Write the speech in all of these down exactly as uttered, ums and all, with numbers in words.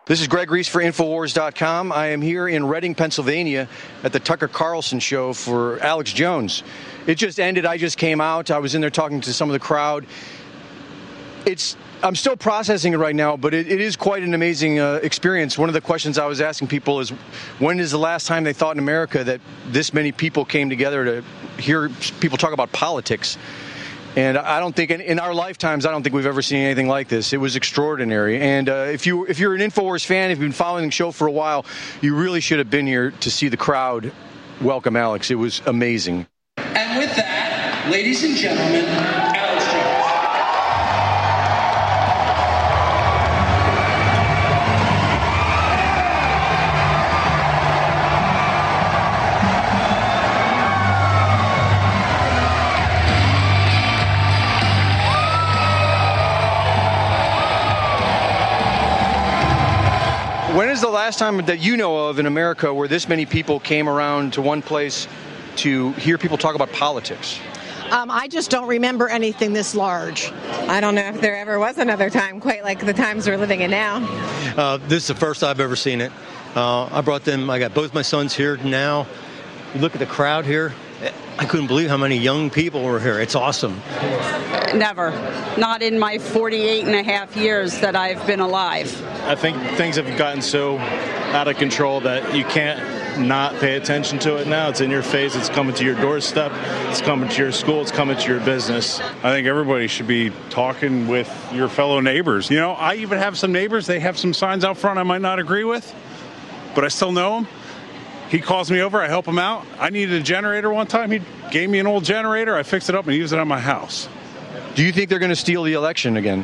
This is Greg Reese for Infowars dot com. I am here in Reading, Pennsylvania at the Tucker Carlson show for Alex Jones. It just ended. I just came out. I was in there talking to some of the crowd. It's I'm still processing it right now, but it, it is quite an amazing uh, experience. One of the questions I was asking people is, when is the last time they thought in America that this many people came together to hear people talk about politics? And I don't think in, in our lifetimes, I don't think we've ever seen anything like this. It was extraordinary. And uh, if you if you're an Infowars fan, if you've been following the show for a while, you really should have been here to see the crowd welcome Alex. It was amazing. And with that, ladies and gentlemen, Alex Jones. When is the last time that you know of in America where this many people came around to one place to hear people talk about politics? Um, I just don't remember anything this large. I don't know if there ever was another time quite like the times we're living in now. Uh, this is the first I've ever seen it. Uh, I brought them, I got both my sons here now. You look at the crowd here. I couldn't believe how many young people were here. It's awesome. Never. Not in my forty-eight and a half years that I've been alive. I think things have gotten so out of control that you can't not pay attention to it now. It's in your face. It's coming to your doorstep. It's coming to your school. It's coming to your business. I think everybody should be talking with your fellow neighbors. You know, I even have some neighbors. They have some signs out front I might not agree with, but I still know them. He calls me over. I help him out. I needed a generator one time. He gave me an old generator. I fixed it up and used it on my house. Do you think they're going to steal the election again?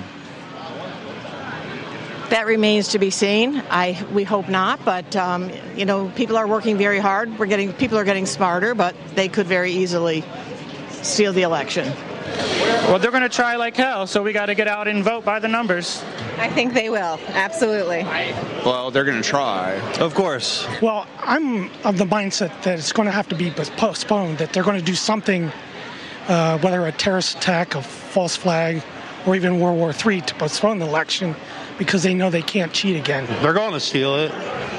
That remains to be seen. I we hope not, but um, you know, people are working very hard. We're getting people are getting smarter, but they could very easily steal the election. Well, they're going to try like hell, so we got to get out and vote by the numbers. I think they will, absolutely. Well, they're going to try. Of course. Well, I'm of the mindset that it's going to have to be postponed, that they're going to do something, uh, whether a terrorist attack, a false flag, or even World War Three, to postpone the election because they know they can't cheat again. They're going to steal it.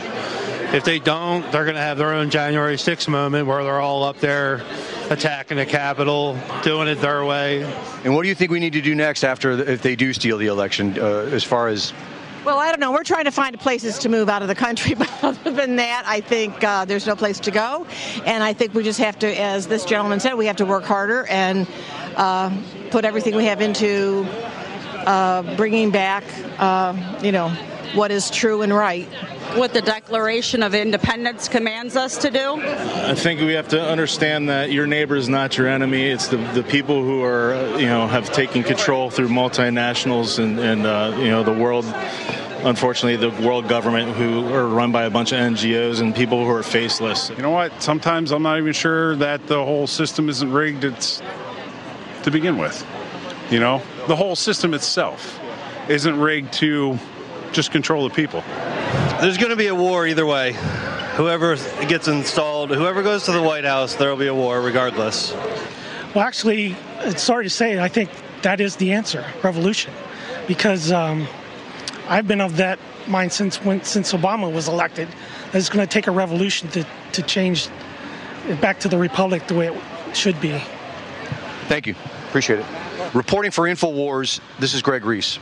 If they don't, they're going to have their own January sixth moment where they're all up there attacking the Capitol, doing it their way. And what do you think we need to do next after, if they do steal the election, uh, as far as... Well, I don't know. We're trying to find places to move out of the country, but other than that, I think uh, there's no place to go. And I think we just have to, as this gentleman said, we have to work harder and uh, put everything we have into uh, bringing back, uh, you know, what is true and right. What the Declaration of Independence commands us to do? I think we have to understand that your neighbor is not your enemy. It's the the people who are, uh, you know, have taken control through multinationals and, and uh, you know, the world, unfortunately, the world government, who are run by a bunch of N G Os and people who are faceless. You know what? Sometimes I'm not even sure that the whole system isn't rigged it's to begin with. You know, the whole system itself isn't rigged to just control the people. There's going to be a war either way. Whoever gets installed, whoever goes to the White House, there will be a war regardless. Well, actually, it's sorry to say, I think that is the answer, revolution. Because um, I've been of that mind since when, since Obama was elected. That it's going to take a revolution to, to change it back to the republic the way it should be. Thank you. Appreciate it. Reporting for Infowars, this is Greg Reese.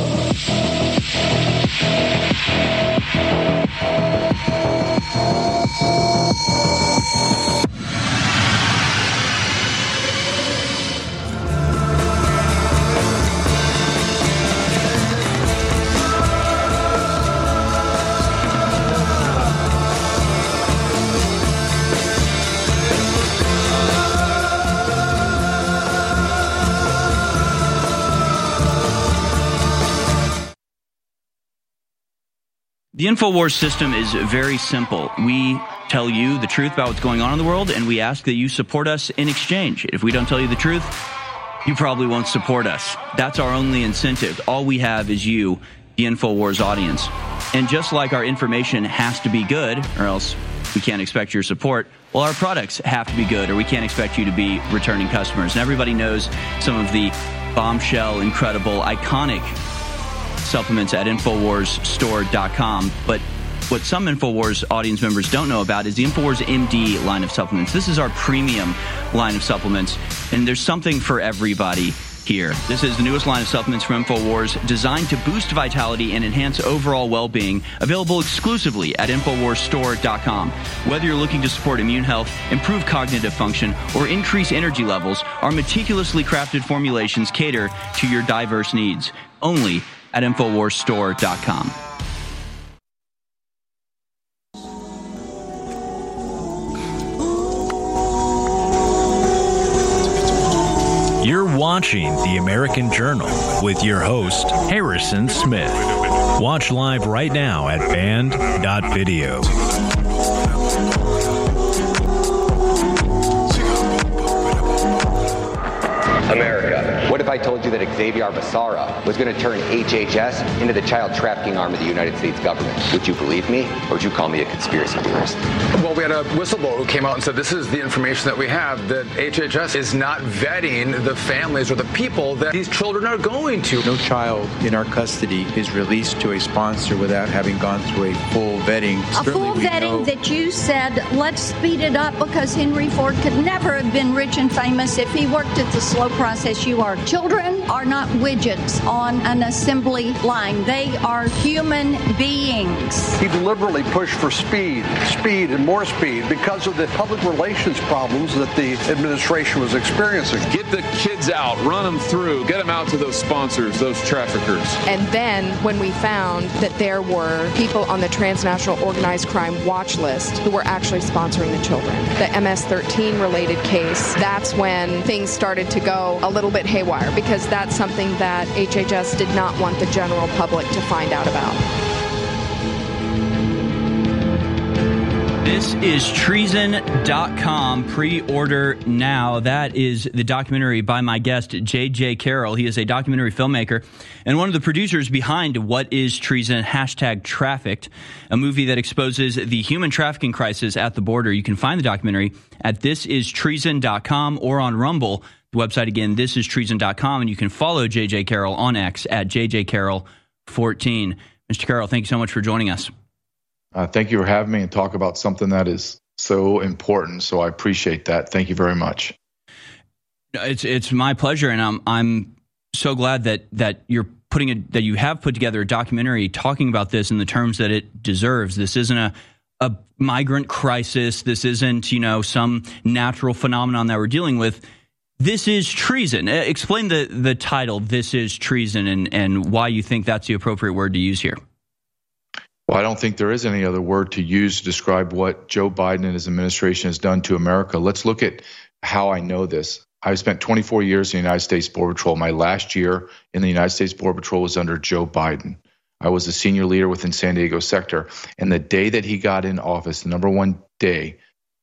The InfoWars system is very simple. We tell you the truth about what's going on in the world, and we ask that you support us in exchange. If we don't tell you the truth, you probably won't support us. That's our only incentive. All we have is you, the InfoWars audience. And just like our information has to be good, or else we can't expect your support, well, our products have to be good, or we can't expect you to be returning customers. And everybody knows some of the bombshell, incredible, iconic supplements at infowars store dot com. But what some InfoWars audience members don't know about is the InfoWars M D line of supplements. This is our premium line of supplements, and there's something for everybody here. This is the newest line of supplements from InfoWars, designed to boost vitality and enhance overall well-being, available exclusively at infowars store dot com. Whether you're looking to support immune health, improve cognitive function, or increase energy levels, our meticulously crafted formulations cater to your diverse needs. Only at infowars store dot com. You're watching The American Journal with your host, Harrison Smith. Watch live right now at band dot video. America, what if I told you that Xavier Becerra was going to turn H H S into the child trafficking arm of the United States government? Would you believe me, or would you call me a conspiracy theorist? Well, we had a whistleblower who came out and said this is the information that we have, that H H S is not vetting the families or the people that these children are going to. No child in our custody is released to a sponsor without having gone through a full vetting. A Certainly full vetting know- that you said, let's speed it up because Henry Ford could never have been rich and famous if he worked at the slow process you are. Children are not widgets on an assembly line. They are human beings. He deliberately pushed for speed, speed, and more speed because of the public relations problems that the administration was experiencing. Get the kids out, run them through, get them out to those sponsors, those traffickers. And then when we found that there were people on the transnational organized crime watch list who were actually sponsoring the children, the M S thirteen related case, that's when things started to go a little bit haywire, because that's something that H H S did not want the general public to find out about. This is treason dot com. Pre-order now. That is the documentary by my guest, J J Carroll. He is a documentary filmmaker and one of the producers behind What is Treason? Hashtag Trafficked, a movie that exposes the human trafficking crisis at the border. You can find the documentary at this is treason dot com or on Rumble. The website again, this is treason dot com, and you can follow J J Carroll on X at J J Carroll fourteen. Mister Carroll, thank you so much for joining us. Uh, thank you for having me and talk about something that is so important. So I appreciate that. Thank you very much. It's it's my pleasure, and I'm I'm so glad that that you're putting a, that you have put together a documentary talking about this in the terms that it deserves. This isn't a a migrant crisis. This isn't, you know, some natural phenomenon that we're dealing with. This is treason. Explain the the title. This is treason, and and why you think that's the appropriate word to use here. Well, I don't think there is any other word to use to describe what Joe Biden and his administration has done to America. Let's look at how I know this. I've spent twenty-four years in the United States Border Patrol. My last year in the United States Border Patrol was under Joe Biden. I was a senior leader within San Diego sector. And the day that he got in office, the number one day,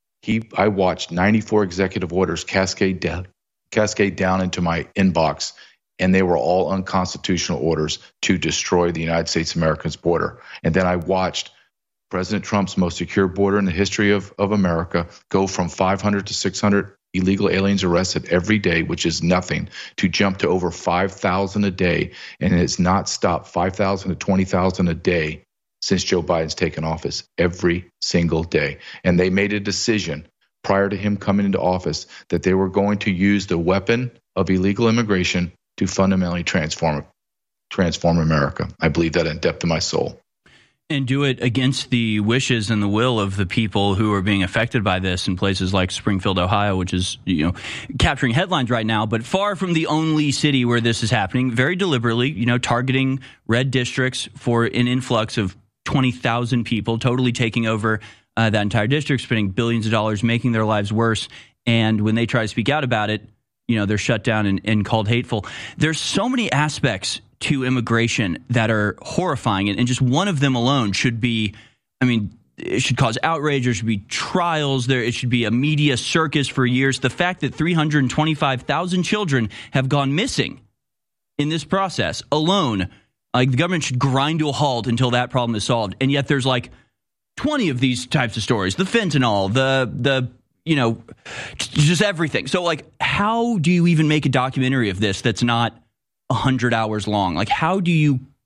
he I watched ninety-four executive orders cascade down, cascade down into my inbox. And they were all unconstitutional orders to destroy the United States America's border. And then I watched President Trump's most secure border in the history of, of America go from five hundred to six hundred illegal aliens arrested every day, which is nothing, to jump to over five thousand a day. And it's not stopped, five thousand to twenty thousand a day since Joe Biden's taken office, every single day. And they made a decision prior to him coming into office that they were going to use the weapon of illegal immigration to fundamentally transform transform America. I believe that in the depth of my soul. And do it against the wishes and the will of the people who are being affected by this in places like Springfield, Ohio, which is, you know, capturing headlines right now, but far from the only city where this is happening, very deliberately, you know, targeting red districts for an influx of twenty thousand people, totally taking over uh, that entire district, spending billions of dollars, making their lives worse. And when they try to speak out about it, you know, they're shut down and, and called hateful. There's so many aspects to immigration that are horrifying, and, and just one of them alone should be, I mean, it should cause outrage. There should be trials. There, it should be a media circus for years. The fact that three hundred twenty-five thousand children have gone missing in this process alone, like the government should grind to a halt until that problem is solved. And yet there's like twenty of these types of stories: the fentanyl, the the you know, just everything. So, like, how do you even make a documentary of this that's not one hundred hours long? Like, how do you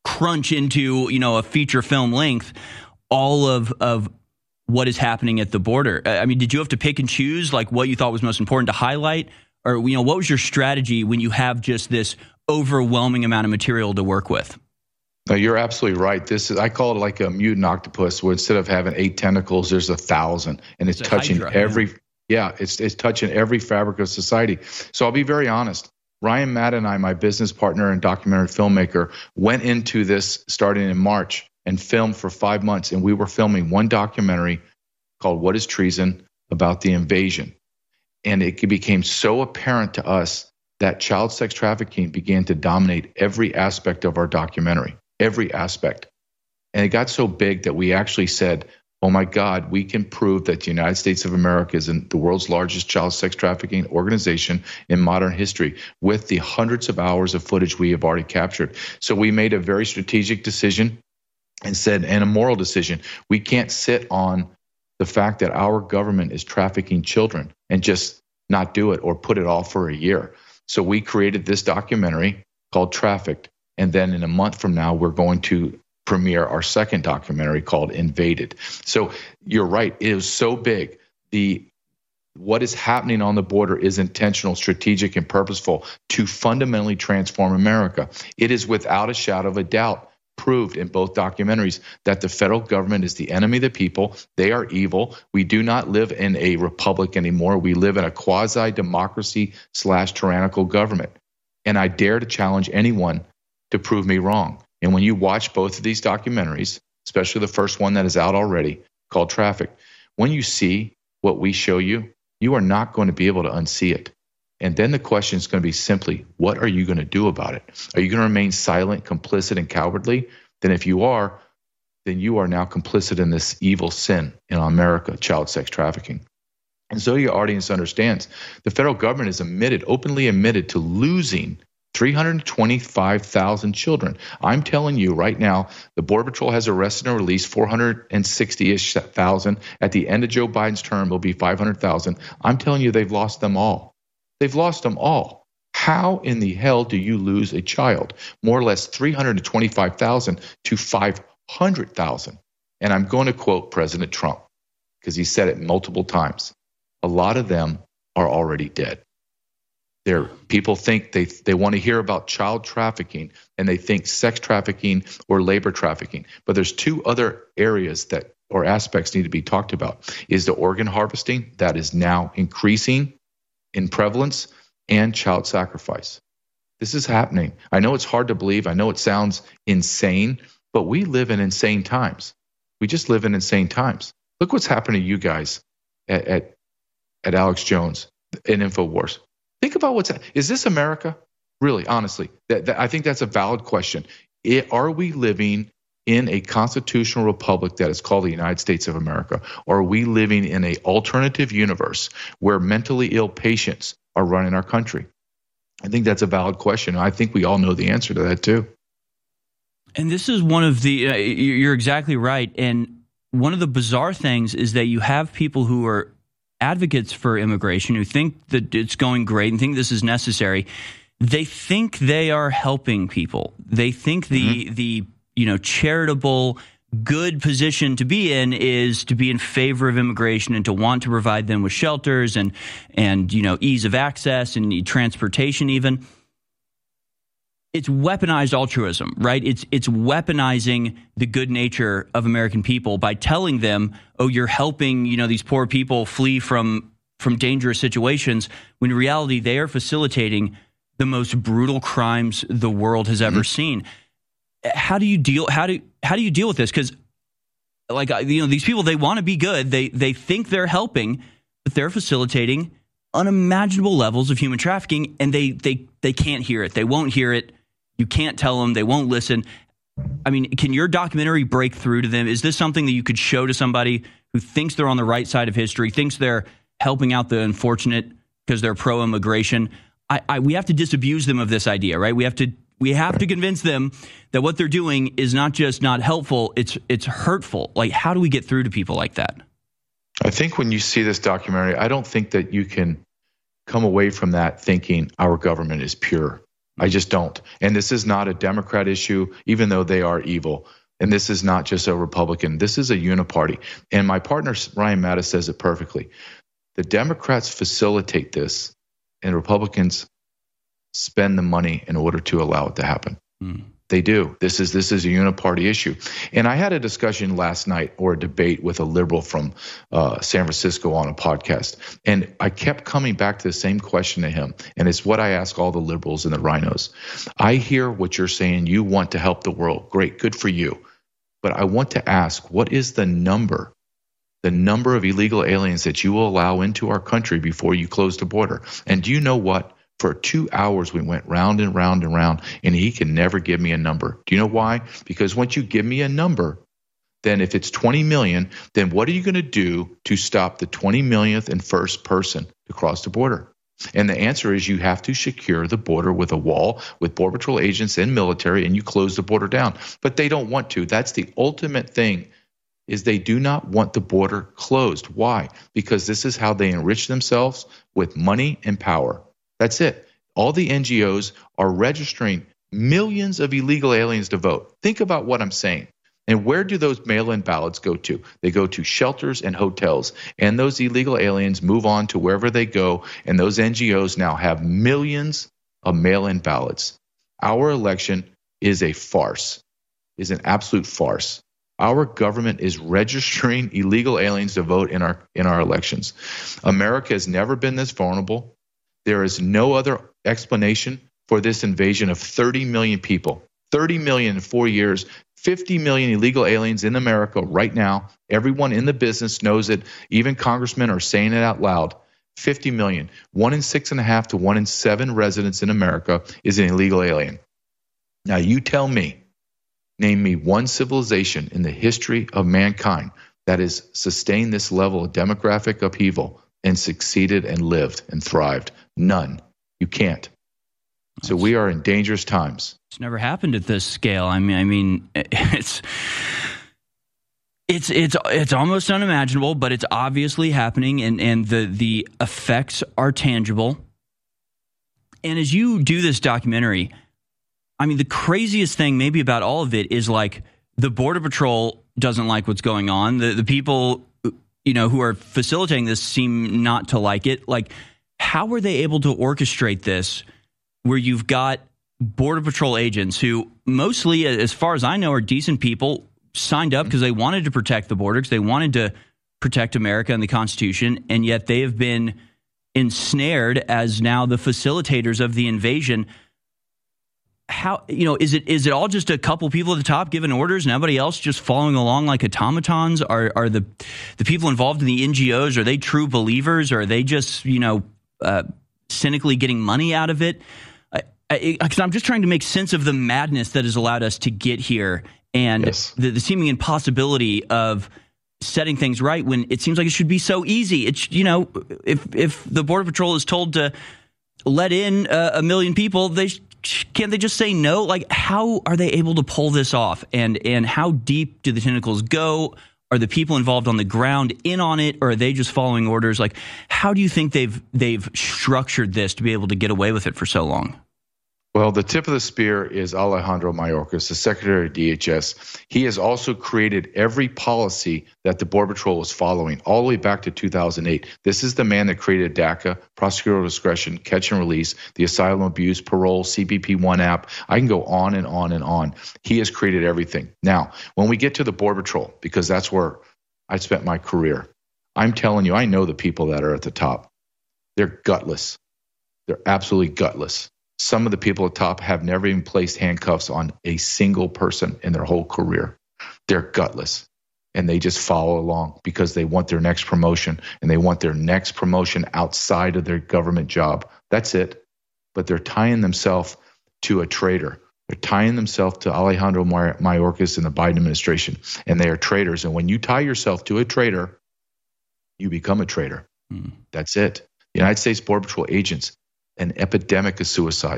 crunch into, you know, a feature film length all of of what is happening at the border. I mean, did you have to pick and choose like what you thought was most important to highlight? Or, you know, what was your strategy when you have just this overwhelming amount of material to work with? No, you're absolutely right. This is, I call it like a mutant octopus, where instead of having eight tentacles, there's a thousand, and it's, it's touching Hydra, every, yeah, yeah it's, it's touching every fabric of society. So I'll be very honest. Ryan Matt and I, my business partner and documentary filmmaker, went into this starting in March and filmed for five months. And we were filming one documentary called What is Treason? About the invasion. And it became so apparent to us that child sex trafficking began to dominate every aspect of our documentary, every aspect. And it got so big that we actually said, oh my God, we can prove that the United States of America is in the world's largest child sex trafficking organization in modern history with the hundreds of hours of footage we have already captured. So we made a very strategic decision and said, and a moral decision, we can't sit on the fact that our government is trafficking children and just not do it or put it off for a year. So we created this documentary called Trafficked. And then in a month from now, we're going to premiere our second documentary called Invaded. So you're right. It is so big. The what is happening on the border is intentional, strategic, and purposeful to fundamentally transform America. It is without a shadow of a doubt proved in both documentaries that the federal government is the enemy of the people. They are evil. We do not live in a republic anymore. We live in a quasi-democracy slash tyrannical government. And I dare to challenge anyone to prove me wrong. And when you watch both of these documentaries, especially the first one that is out already called Traffic, when you see what we show you, you are not going to be able to unsee it. And then the question is going to be simply, what are you going to do about it? Are you going to remain silent, complicit, and cowardly? Then if you are, then you are now complicit in this evil sin in America, child sex trafficking. And so your audience understands the federal government is admitted, openly admitted to losing three hundred twenty-five thousand children. I'm telling you right now, the Border Patrol has arrested and released four hundred sixty-ish thousand. At the end of Joe Biden's term, it'll be five hundred thousand. I'm telling you, they've lost them all. They've lost them all. How in the hell do you lose a child? More or less three hundred twenty-five thousand to five hundred thousand. And I'm going to quote President Trump because he said it multiple times. A lot of them are already dead. They're, people think they they want to hear about child trafficking, and they think sex trafficking or labor trafficking. But there's two other areas that or aspects need to be talked about. Is the organ harvesting that is now increasing in prevalence, and child sacrifice. This is happening. I know it's hard to believe. I know it sounds insane, but we live in insane times. We just live in insane times. Look what's happened to you guys at, at, at Alex Jones and InfoWars. Think about what's – is this America? Really, honestly, that, that, I think that's a valid question. It, are we living in a constitutional republic that is called the United States of America? Or are we living in an alternative universe where mentally ill patients are running our country? I think that's a valid question. I think we all know the answer to that too. And this is one of the uh, – you're exactly right. And one of the bizarre things is that you have people who are advocates for immigration who think that it's going great and think this is necessary. They think they are helping people. They think the mm-hmm. the – you know, charitable, good position to be in is to be in favor of immigration and to want to provide them with shelters and, and you know, ease of access and transportation even. It's weaponized altruism, right? It's it's weaponizing the good nature of American people by telling them, oh, you're helping, you know, these poor people flee from from dangerous situations, when in reality they are facilitating the most brutal crimes the world has ever mm-hmm. seen. How do you deal? How do how do you deal with this? Because, like, you know, these people, they want to be good. They they think they're helping, but they're facilitating unimaginable levels of human trafficking, and they they they can't hear it. They won't hear it. You can't tell them. They won't listen. I mean, can your documentary break through to them? Is this something that you could show to somebody who thinks they're on the right side of history, thinks they're helping out the unfortunate because they're pro-immigration? I, I we have to disabuse them of this idea, right? We have to. We have to convince them that what they're doing is not just not helpful, it's it's hurtful. Like, how do we get through to people like that? I think when you see this documentary, I don't think that you can come away from that thinking our government is pure. I just don't. And this is not a Democrat issue, even though they are evil. And this is not just a Republican. This is a uniparty. And my partner, Ryan Mattis, says it perfectly. The Democrats facilitate this, and Republicans spend the money in order to allow it to happen. Mm. They do. This is this is a uniparty issue. And I had a discussion last night, or a debate, with a liberal from uh, San Francisco on a podcast. And I kept coming back to the same question to him. And it's what I ask all the liberals and the rhinos. I hear what you're saying. You want to help the world. Great. Good for you. But I want to ask, what is the number, the number of illegal aliens that you will allow into our country before you close the border? And do you know what? For two hours, we went round and round and round, and he can never give me a number. Do you know why? Because once you give me a number, then if it's twenty million, then what are you going to do to stop the twenty millionth and first person to cross the border? And the answer is you have to secure the border with a wall, with Border Patrol agents and military, and you close the border down. But they don't want to. That's the ultimate thing, is they do not want the border closed. Why? Because this is how they enrich themselves with money and power. That's it. All the N G Os are registering millions of illegal aliens to vote. Think about what I'm saying. And where do those mail-in ballots go to? They go to shelters and hotels. And those illegal aliens move on to wherever they go. And those N G Os now have millions of mail-in ballots. Our election is a farce, is an absolute farce. Our government is registering illegal aliens to vote in our in our elections. America has never been this vulnerable. There is no other explanation for this invasion of thirty million people. thirty million in four years, fifty million illegal aliens in America right now. Everyone in the business knows it. Even congressmen are saying it out loud. fifty million. One in six and a half to one in seven residents in America is an illegal alien. Now you tell me, name me one civilization in the history of mankind that has sustained this level of demographic upheaval and succeeded and lived and thrived. None. You can't. So we are in dangerous times. It's never happened at this scale. I mean, I mean, it's it's it's it's almost unimaginable, but it's obviously happening, and and the the effects are tangible. And as you do this documentary, I mean, the craziest thing maybe about all of it is, like, the Border Patrol doesn't like what's going on. The the people, you know, who are facilitating this seem not to like it. Like, how were they able to orchestrate this where you've got Border Patrol agents who mostly, as far as I know, are decent people, signed up because they wanted to protect the border, because they wanted to protect America and the Constitution, and yet they have been ensnared as now the facilitators of the invasion? How, you know, is it is it all just a couple people at the top giving orders and everybody else just following along like automatons? Are are the the people involved in the N G Os, are they true believers, or are they just, you know, uh, cynically getting money out of it? Because I'm just trying to make sense of the madness that has allowed us to get here, and yes. the, the seeming impossibility of setting things right when it seems like it should be so easy. It's, you know, if if the Border Patrol is told to let in uh, a million people, they can't they just say no? Like, how are they able to pull this off? And and how deep do the tentacles go? Are the people involved on the ground in on it, or are they just following orders? Like, how do you think they've they've structured this to be able to get away with it for so long? Well, the tip of the spear is Alejandro Mayorkas, the Secretary of D H S. He has also created every policy that the Border Patrol was following all the way back to two thousand eight. This is the man that created DACA, prosecutorial discretion, catch and release, the asylum abuse, parole, C B P one app. I can go on and on and on. He has created everything. Now, when we get to the Border Patrol, because that's where I spent my career, I'm telling you, I know the people that are at the top. They're gutless. They're absolutely gutless. Some of the people at top have never even placed handcuffs on a single person in their whole career. They're gutless, and they just follow along because they want their next promotion, and they want their next promotion outside of their government job. That's it. But they're tying themselves to a traitor. They're tying themselves to Alejandro Mayorkas and the Biden administration, and they are traitors. And when you tie yourself to a traitor, you become a traitor. Hmm. That's it. The United States Border Patrol agents, an epidemic of suicides.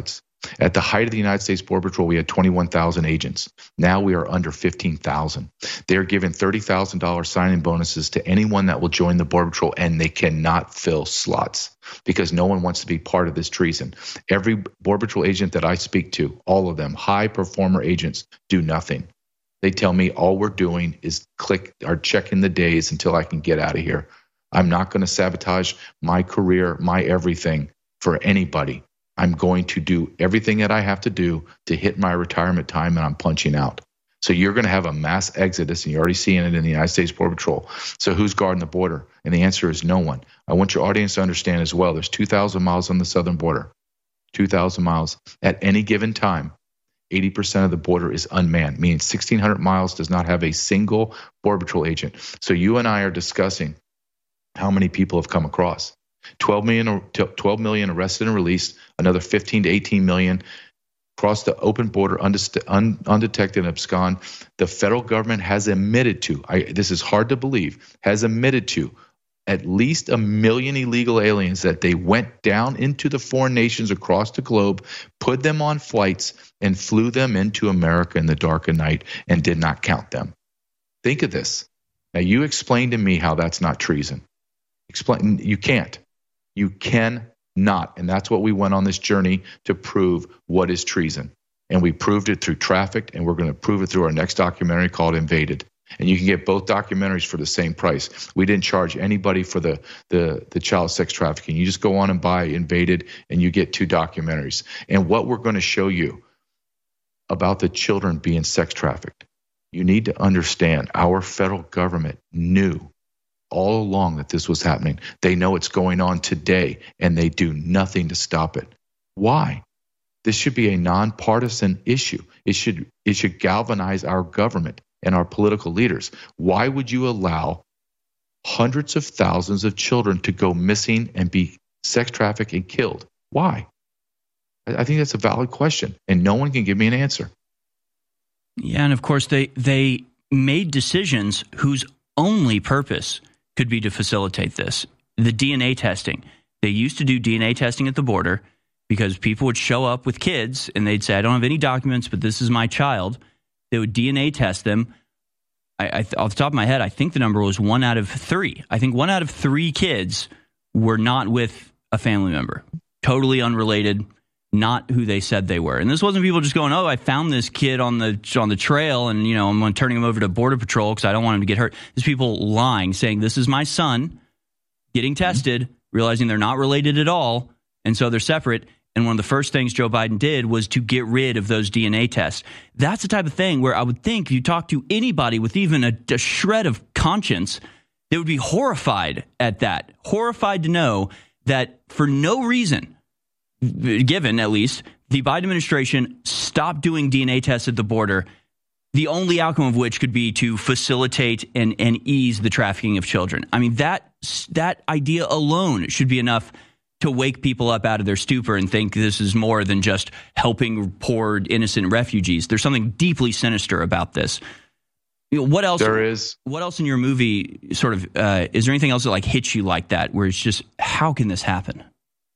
At the height of the United States Border Patrol, we had twenty-one thousand agents. Now we are under fifteen thousand. They're giving thirty thousand dollars signing bonuses to anyone that will join the Border Patrol, and they cannot fill slots because no one wants to be part of this treason. Every Border Patrol agent that I speak to, all of them, high performer agents, do nothing. They tell me all we're doing is click or checking the days until I can get out of here. I'm not going to sabotage my career, my everything for anybody. I'm going to do everything that I have to do to hit my retirement time, and I'm punching out. So you're going to have a mass exodus, and you're already seeing it in the United States Border Patrol. So who's guarding the border? And the answer is no one. I want your audience to understand as well, there's two thousand miles on the southern border, two thousand miles. At any given time, eighty percent of the border is unmanned, meaning sixteen hundred miles does not have a single Border Patrol agent. So you and I are discussing how many people have come across. twelve million, twelve million arrested and released, another fifteen to eighteen million across the open border, undetected and abscond. The federal government has admitted to, I, this is hard to believe, has admitted to at least a million illegal aliens that they went down into the foreign nations across the globe, put them on flights, and flew them into America in the dark of night and did not count them. Think of this. Now, you explain to me how that's not treason. Explain. You can't. You cannot. And that's what we went on this journey to prove what is treason. And we proved it through Trafficked, and we're going to prove it through our next documentary called Invaded. And you can get both documentaries for the same price. We didn't charge anybody for the, the, the child sex trafficking. You just go on and buy Invaded, and you get two documentaries. And what we're going to show you about the children being sex trafficked, you need to understand our federal government knew all along that this was happening. They know it's going on today, and they do nothing to stop it. Why? This should be a nonpartisan issue. It should, it should galvanize our government and our political leaders. Why would you allow hundreds of thousands of children to go missing and be sex trafficked and killed? Why? I think that's a valid question, and no one can give me an answer. Yeah, and of course, they they made decisions whose only purpose could be to facilitate this. The D N A testing. They used to do D N A testing at the border because people would show up with kids and they'd say, I don't have any documents, but this is my child. They would D N A test them. I, I, off the top of my head, I think the number was one out of three. I think one out of three kids were not with a family member. Totally unrelated, not who they said they were. And this wasn't people just going, oh, I found this kid on the on the trail and, you know, I'm turning him over to Border Patrol because I don't want him to get hurt. There's people lying, saying this is my son, getting tested, realizing they're not related at all, and so they're separate. And one of the first things Joe Biden did was to get rid of those D N A tests. That's the type of thing where I would think you talk to anybody with even a, a shred of conscience, they would be horrified at that, horrified to know that for no reason, given at least, the Biden administration stopped doing D N A tests at the border, the only outcome of which could be to facilitate and, and ease the trafficking of children. I mean, that that idea alone should be enough to wake people up out of their stupor and think this is more than just helping poor innocent refugees. There's something deeply sinister about this. You know, what else? There is. What else in your movie sort of uh, is there anything else that like hits you like that, where it's just how can this happen?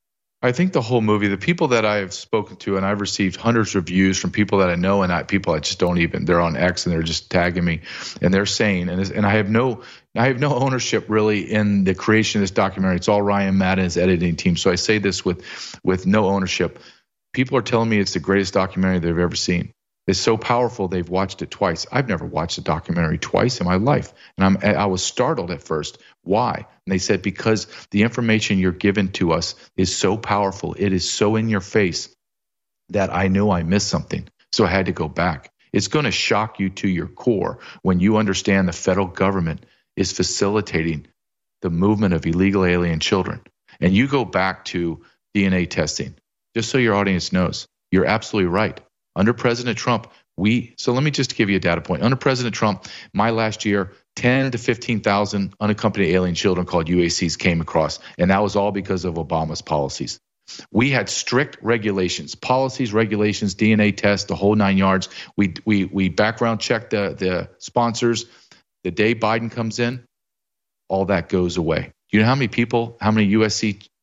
I think the whole movie, the people that I have spoken to, and I've received hundreds of reviews from people that I know and I, people I just don't even, they're on X and they're just tagging me and they're saying, and, and I have no, I have no ownership really in the creation of this documentary. It's all Ryan Madden's editing team. So I say this with, with no ownership. People are telling me it's the greatest documentary they've ever seen. It's so powerful they've watched it twice. I've never watched a documentary twice in my life. And I'm, I was startled at first. Why? And they said, because the information you're given to us is so powerful. It is so in your face that I knew I missed something. So I had to go back. It's going to shock you to your core when you understand the federal government is facilitating the movement of illegal alien children. And you go back to D N A testing, just so your audience knows, you're absolutely right. Under President Trump, we, so let me just give you a data point. Under President Trump, my last year, ten to fifteen thousand unaccompanied alien children called U A Cs came across, and that was all because of Obama's policies. We had strict regulations, policies, regulations, D N A tests, the whole nine yards. We we we background checked the, the sponsors. The day Biden comes in, all that goes away. Do you know how many people, how many U S C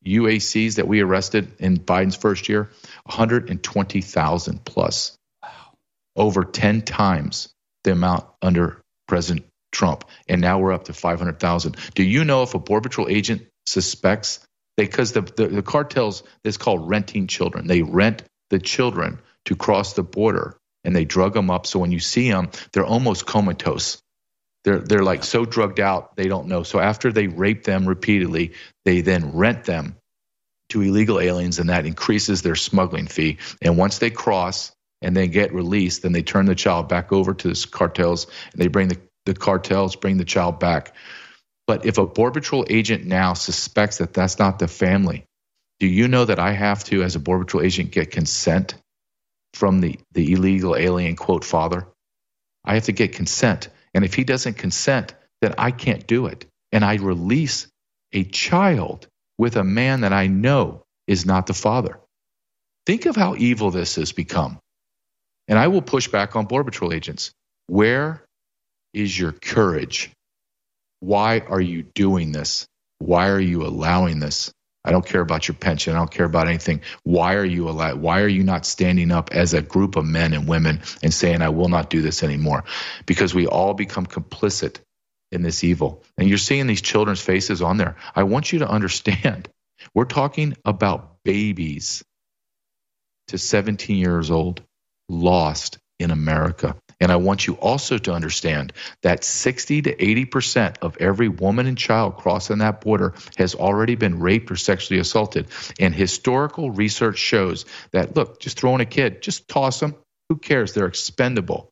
U A Cs that we arrested in Biden's first year, one hundred twenty thousand plus. Wow. Over ten times the amount under President Trump. And now we're up to five hundred thousand. Do you know if a Border Patrol agent suspects, because the, the, the cartels, it's called renting children. They rent the children to cross the border and they drug them up. So when you see them, they're almost comatose. They're, they're like so drugged out, they don't know. So after they rape them repeatedly, they then rent them to illegal aliens, and that increases their smuggling fee. And once they cross and they get released, then they turn the child back over to the cartels, and they bring the, the cartels, bring the child back. But if a Border Patrol agent now suspects that that's not the family, do you know that I have to, as a Border Patrol agent, get consent from the, the illegal alien, quote, father? I have to get consent. And if he doesn't consent, then I can't do it. And I release a child with a man that I know is not the father. Think of how evil this has become. And I will push back on Border Patrol agents. Where is your courage? Why are you doing this? Why are you allowing this? I don't care about your pension. I don't care about anything. Why are you allowed? Why are you not standing up as a group of men and women and saying, I will not do this anymore? Because we all become complicit in this evil. And you're seeing these children's faces on there. I want you to understand, we're talking about babies to seventeen years old lost in America. And I want you also to understand that sixty to eighty percent of every woman and child crossing that border has already been raped or sexually assaulted. And historical research shows that, look, just throwing a kid, just toss them. Who cares? They're expendable.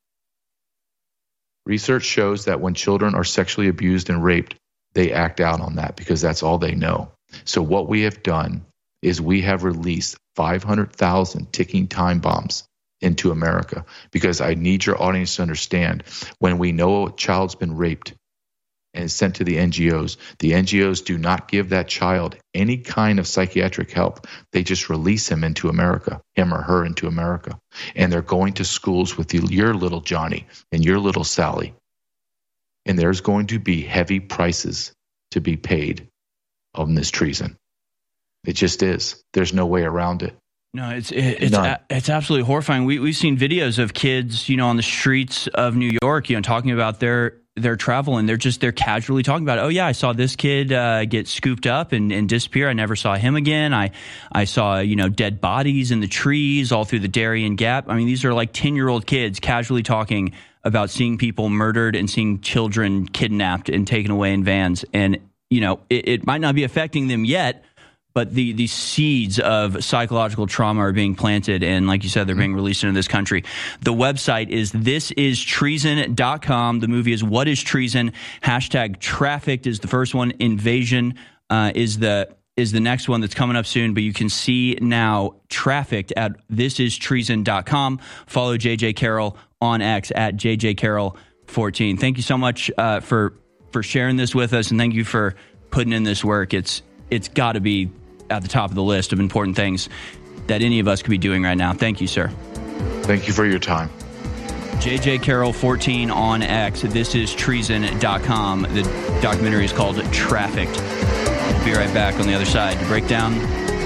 Research shows that when children are sexually abused and raped, they act out on that because that's all they know. So what we have done is we have released five hundred thousand ticking time bombs into America, because I need your audience to understand, when we know a child's been raped and sent to the N G Os, the N G Os do not give that child any kind of psychiatric help. They just release him into America, him or her into America. And they're going to schools with your little Johnny and your little Sally. And there's going to be heavy prices to be paid on this treason. It just is. There's no way around it. No, it's it, it's a, it's absolutely horrifying. We we've seen videos of kids, you know, on the streets of New York, you know, talking about their their travel, and they're just they're casually talking about, oh yeah, I saw this kid uh, get scooped up and, and disappear. I never saw him again. I I saw you know dead bodies in the trees all through the Darien Gap. I mean, these are like ten year old kids casually talking about seeing people murdered and seeing children kidnapped and taken away in vans. And you know, it, it might not be affecting them yet, but the, the seeds of psychological trauma are being planted, and like you said, they're being released into this country. The website is this is treason dot com. The movie is What is Treason? Hashtag Trafficked is the first one. Invasion uh, is the is the next one that's coming up soon, but you can see now Trafficked at this is treason dot com. Follow J J Carroll on X at J J Carroll fourteen. Thank you so much uh, for, for sharing this with us, and thank you for putting in this work. It's It's got to be at the top of the list of important things that any of us could be doing right now. Thank you, sir. Thank you for your time. J J Carroll fourteen on X. This is treason dot com. The documentary is called Trafficked. We'll be right back on the other side to break down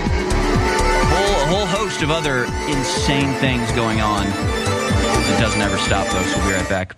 a whole, a whole host of other insane things going on. It doesn't ever stop, folks. We'll be right back.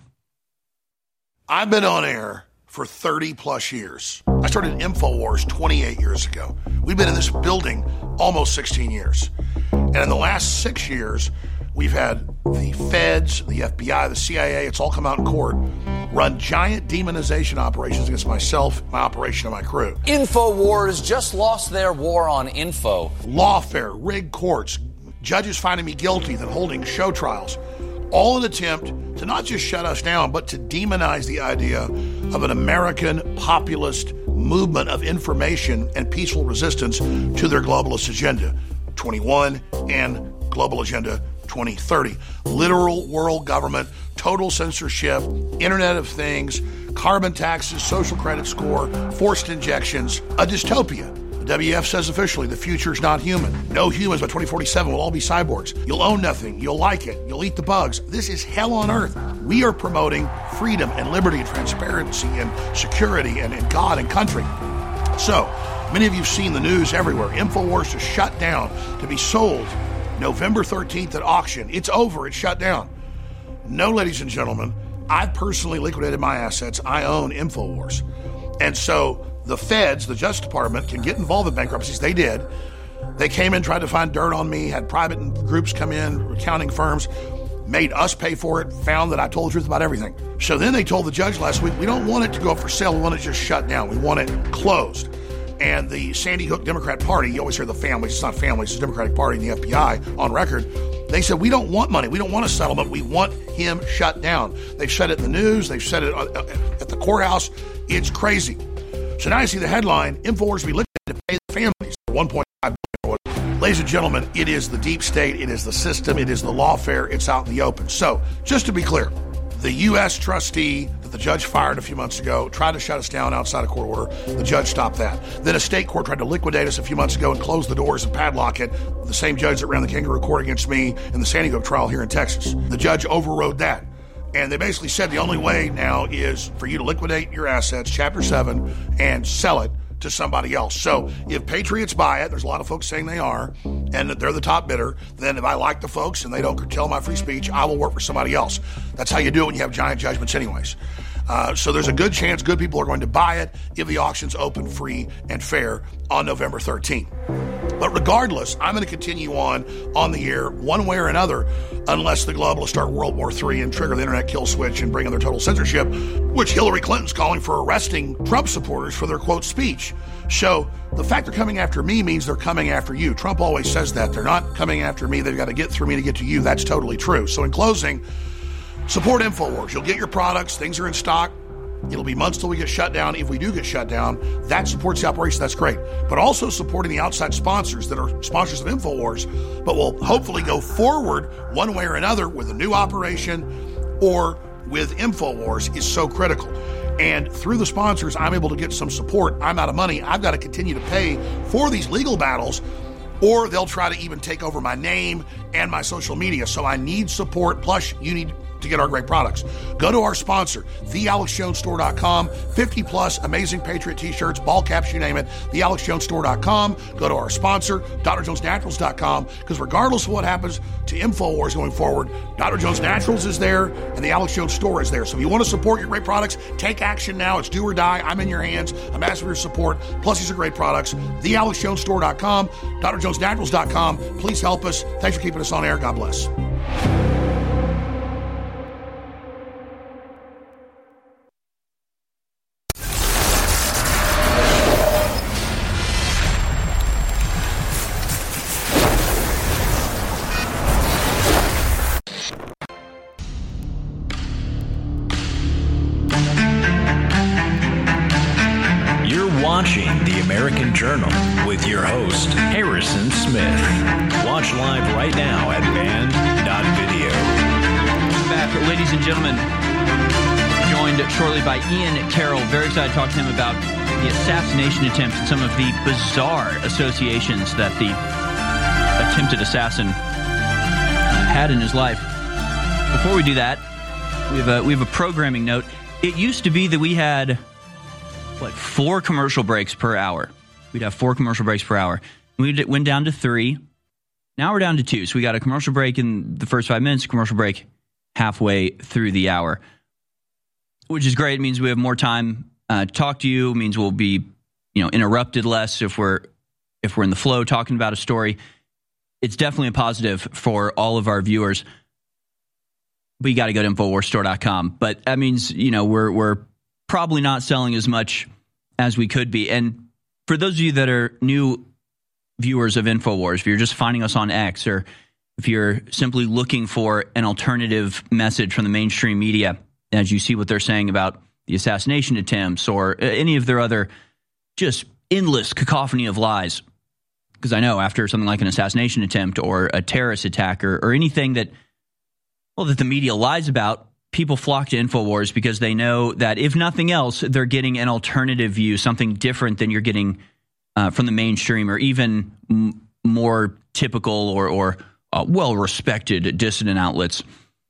I've been on air for thirty plus years. I started InfoWars twenty-eight years ago. We've been in this building almost sixteen years. And in the last six years, we've had the feds, the F B I, the C I A, it's all come out in court, run giant demonization operations against myself, my operation, and my crew. InfoWars just lost their war on info. Lawfare, rigged courts, judges finding me guilty, then holding show trials. All in an attempt to not just shut us down, but to demonize the idea of an American populist movement of information and peaceful resistance to their globalist agenda twenty-one and global agenda twenty thirty. Literal world government, total censorship, Internet of Things, carbon taxes, social credit score, forced injections, a dystopia. The W F says officially the future's not human. No humans by twenty forty-seven will all be cyborgs. You'll own nothing. You'll like it. You'll eat the bugs. This is hell on earth. We are promoting freedom and liberty and transparency and security and, and God and country. So, Many of you have seen the news everywhere. InfoWars is shut down to be sold November thirteenth at auction. It's over. It's shut down. No, ladies and gentlemen, I've personally liquidated my assets. I own InfoWars. And so the feds, the Justice Department, can get involved in bankruptcies. They did. They came in, tried to find dirt on me, had private groups come in, accounting firms, made us pay for it, found that I told the truth about everything. So then they told the judge last week, we don't want it to go up for sale. We want it just shut down. We want it closed. And the Sandy Hook Democrat Party, you always hear the families, it's not families, it's the Democratic Party and the F B I on record. They said, we don't want money. We don't want a settlement. We want him shut down. They've said it in the news. They've said it at the courthouse. It's crazy. So now you see the headline, InfoWars be liquidated to pay the families one point five billion dollars. Ladies and gentlemen, it is the deep state. It is the system. It is the lawfare. It's out in the open. So just to be clear, the U S trustee that the judge fired a few months ago tried to shut us down outside of court order. The judge stopped that. Then a state court tried to liquidate us a few months ago and close the doors and padlock it. The same judge that ran the kangaroo court against me in the Sandy Hook trial here in Texas. The judge overrode that. And they basically said the only way now is for you to liquidate your assets, Chapter seven, and sell it to somebody else. So if Patriots buy it, there's a lot of folks saying they are, and that they're the top bidder, then if I like the folks and they don't curtail my free speech, I will work for somebody else. That's how you do it when you have giant judgments anyways. Uh, so there's a good chance good people are going to buy it if the auction's open, free, and fair on November thirteenth. But regardless, I'm going to continue on on the air one way or another unless the globalists start World War Three and trigger the internet kill switch and bring in their total censorship, which Hillary Clinton's calling for arresting Trump supporters for their, quote, speech. So the fact they're coming after me means they're coming after you. Trump always says that. They're not coming after me. They've got to get through me to get to you. That's totally true. So in closing, support InfoWars. You'll get your products. Things are in stock. It'll be months till we get shut down. If we do get shut down, that supports the operation. That's great. But also supporting the outside sponsors that are sponsors of InfoWars, but will hopefully go forward one way or another with a new operation or with InfoWars is so critical. And through the sponsors, I'm able to get some support. I'm out of money. I've got to continue to pay for these legal battles, or they'll try to even take over my name and my social media. So I need support. Plus, you need to get our great products. Go to our sponsor, the alex jones store dot com. fifty plus amazing Patriot t-shirts, ball caps, you name it, the alex jones store dot com. Go to our sponsor, dr jones naturals dot com, because regardless of what happens to InfoWars going forward, Doctor Jones Naturals is there and the Alex Jones Store is there. So if you want to support your great products, take action now. It's do or die. I'm in your hands. I'm asking for your support. Plus, these are great products. the alex jones store dot com, dr jones naturals dot com. Please help us. Thanks for keeping us on air. God bless. Watching The American Journal with your host, Harrison Smith. Watch live right now at band dot video. Back, ladies and gentlemen, joined shortly by Ian Carroll. Very excited to talk to him about the assassination attempt and some of the bizarre associations that the attempted assassin had in his life. Before we do that, we have a, we have a programming note. It used to be that we had What, four commercial breaks per hour. We'd have four commercial breaks per hour. We went down to three. Now we're down to two. So we got a commercial break in the first five minutes, commercial break halfway through the hour, which is great. It means we have more time uh, to talk to you. It means we'll be, you know, interrupted less if we're if we're in the flow talking about a story. It's definitely a positive for all of our viewers. But you got to go to infowars store dot com. But that means, you know, we're we're probably not selling as much as we could be. And for those of you that are new viewers of InfoWars, if you're just finding us on X, or if you're simply looking for an alternative message from the mainstream media, as you see what they're saying about the assassination attempts or any of their other just endless cacophony of lies, because I know after something like an assassination attempt or a terrorist attack or, or anything that, well, that the media lies about, people flock to InfoWars because they know that if nothing else, they're getting an alternative view, something different than you're getting uh, from the mainstream or even m- more typical or, or uh, well-respected dissident outlets.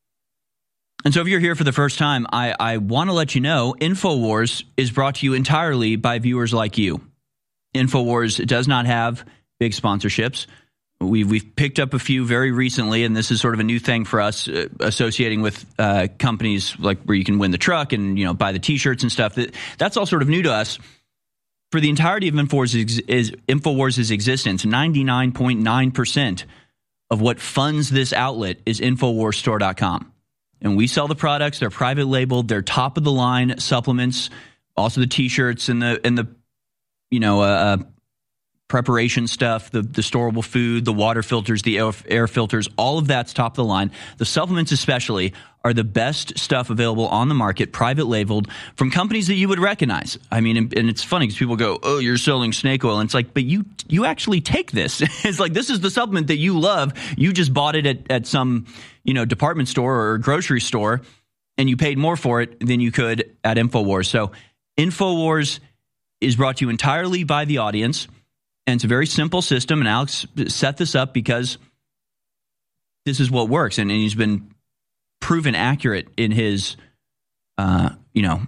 And so if you're here for the first time, I, I want to let you know InfoWars is brought to you entirely by viewers like you. InfoWars does not have big sponsorships. We've, we've picked up a few very recently, and this is sort of a new thing for us, uh, associating with uh, companies like where you can win the truck and, you know, buy the T-shirts and stuff. That, that's all sort of new to us. For the entirety of InfoWars' is, InfoWars' existence, ninety-nine point nine percent of what funds this outlet is Infowars Store dot com. And we sell the products. They're private labeled. They're top-of-the-line supplements, also the T-shirts and the, and the you know, uh, preparation stuff, the, the storable food, the water filters, the air, air filters, all of that's top of the line. The supplements especially are the best stuff available on the market, private labeled, from companies that you would recognize. I mean, and, and it's funny because people go, oh, you're selling snake oil. And it's like, but you you actually take this. It's like, this is the supplement that you love. You just bought it at, at some, you know, department store or grocery store, and you paid more for it than you could at InfoWars. So InfoWars is brought to you entirely by the audience. And it's a very simple system, and Alex set this up because this is what works, and, and he's been proven accurate in his, uh, you know,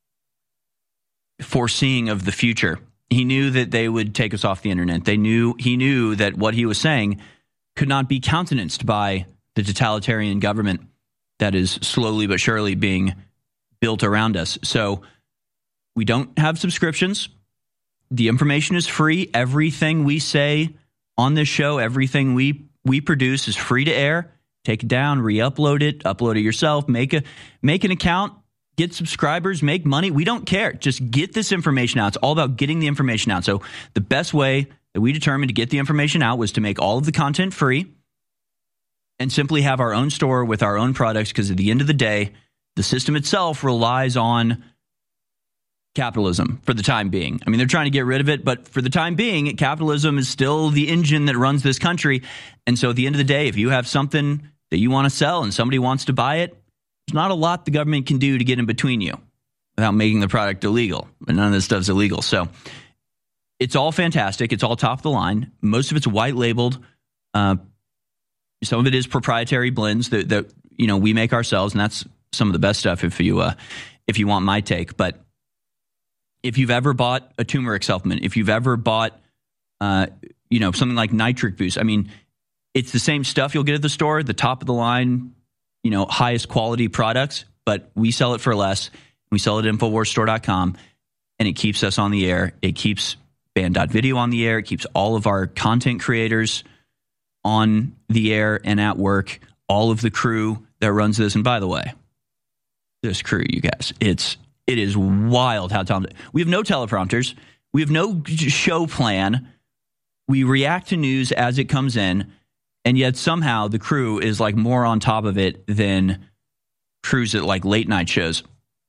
foreseeing of the future. He knew that they would take us off the internet. They knew he knew that what he was saying could not be countenanced by the totalitarian government that is slowly but surely being built around us. So we don't have subscriptions. The information is free. Everything we say on this show, everything we we produce is free to air. Take it down, re-upload it, upload it yourself, make a make an account, get subscribers, make money. We don't care. Just get this information out. It's all about getting the information out. So the best way that we determined to get the information out was to make all of the content free and simply have our own store with our own products, because at the end of the day, the system itself relies on capitalism for the time being. I mean, they're trying to get rid of it, but for the time being, capitalism is still the engine that runs this country. And so at the end of the day, if you have something that you want to sell and somebody wants to buy it, there's not a lot the government can do to get in between you without making the product illegal. And none of this stuff's illegal. So it's all fantastic. It's all top of the line. Most of it's white labeled. Uh, some of it is proprietary blends that, that you know we make ourselves, and that's some of the best stuff if you uh, if you want my take. But if you've ever bought a turmeric supplement, if you've ever bought, uh, you know, something like Nitric Boost, I mean, it's the same stuff you'll get at the store, the top of the line, you know, highest quality products, but we sell it for less. We sell it at Infowars Store dot com, and it keeps us on the air. It keeps Band dot Video on the air. It keeps all of our content creators on the air and at work, all of the crew that runs this. And by the way, this crew, you guys, it's It is wild how talented. We have no teleprompters. We have no show plan. We react to news as it comes in, and yet somehow the crew is like more on top of it than crews at like late night shows.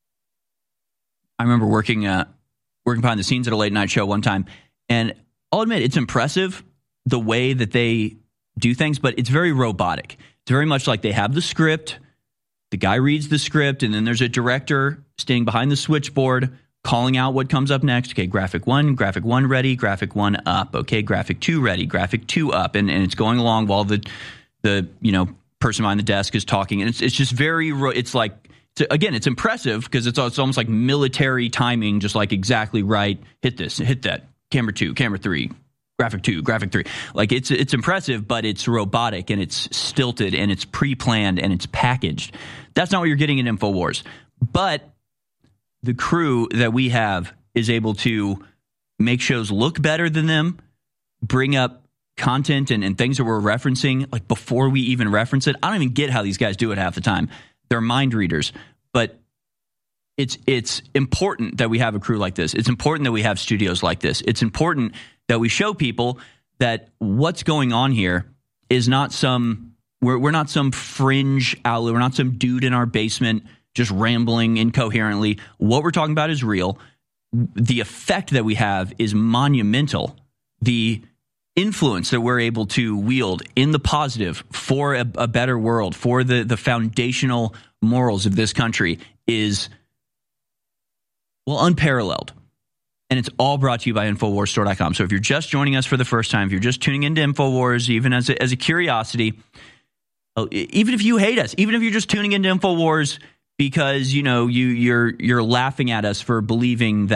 I remember working uh, working behind the scenes at a late night show one time, and I'll admit it's impressive the way that they do things, but it's very robotic. It's very much like they have the script. The guy reads the script, and then there's a director standing behind the switchboard calling out what comes up next. Okay, graphic one, graphic one ready, graphic one up. Okay, graphic two ready, graphic two up. And, and it's going along while the, the you know, person behind the desk is talking. And it's it's just very, it's like, it's, again, it's impressive because it's, it's almost like military timing, just like exactly right. Hit this, hit that. Camera two, camera three. Graphic two, graphic three. Like it's it's impressive, but it's robotic and it's stilted and it's pre-planned and it's packaged. That's not what you're getting in InfoWars. But the crew that we have is able to make shows look better than them, bring up content and, and things that we're referencing like before we even reference it. I don't even get how these guys do it half the time. They're mind readers. But it's it's important that we have a crew like this. It's important that we have studios like this. It's important that we show people that what's going on here is not some, we're, we're not some fringe outlet. We're not some dude in our basement just rambling incoherently. What we're talking about is real. The effect that we have is monumental. The influence that we're able to wield in the positive for a, a better world, for the, the foundational morals of this country is, well, unparalleled. And it's all brought to you by Infowars Store dot com. So if you're just joining us for the first time, if you're just tuning into InfoWars, even as a, as a curiosity, even if you hate us, even if you're just tuning into InfoWars because, you know, you, you're you're laughing at us for believing that